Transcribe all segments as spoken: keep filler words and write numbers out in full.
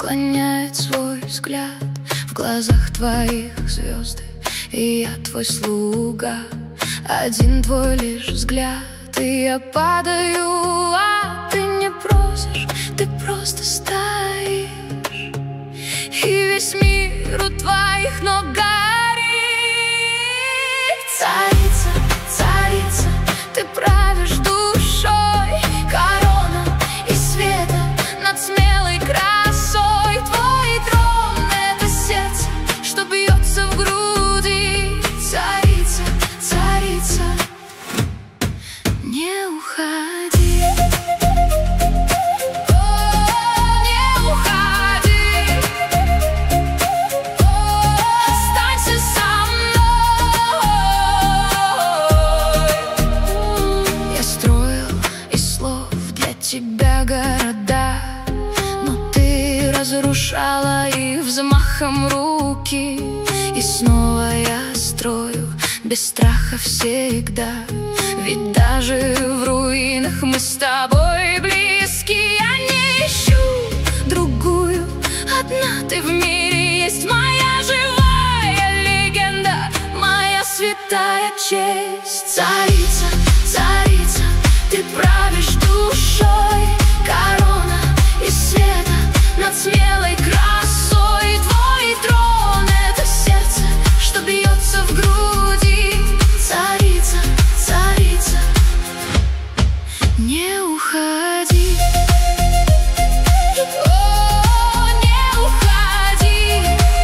склоняет свой взгляд. В глазах твоих звезды, и я твой слуга. Один твой лишь взгляд, и я падаю, а ты не просишь, ты просто стоишь. И весь мир у твоих ног горит. Царица, царица, ты правишь душой, корона из света над смелой красой. Твой трон — это сердце, что бьется в груди. Царица, царица, не уходи. О, не уходи. О, останься со мной. Я строил из слов для тебя города, но ты разрушала их взмахом руки. И снова я строю без страха всегда, ведь даже в руинах мы с тобой близки. Я не ищу другую, одна ты в мире есть. Моя живая легенда, моя святая честь. Царица, царица, ты правишь душой, корона из света над смелой красой. Твой трон — это сердце, что бьется в груди. Царица, царица, не уходи. О, не уходи.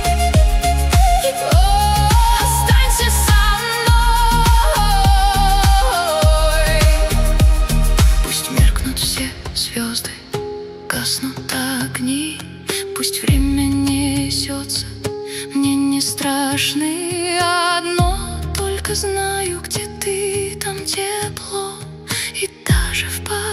О, останься со мной. Пусть меркнут все звезды, гаснут огни, пусть время несется, мне не страшны. Одно только знаю, где ты, там тепло, и даже в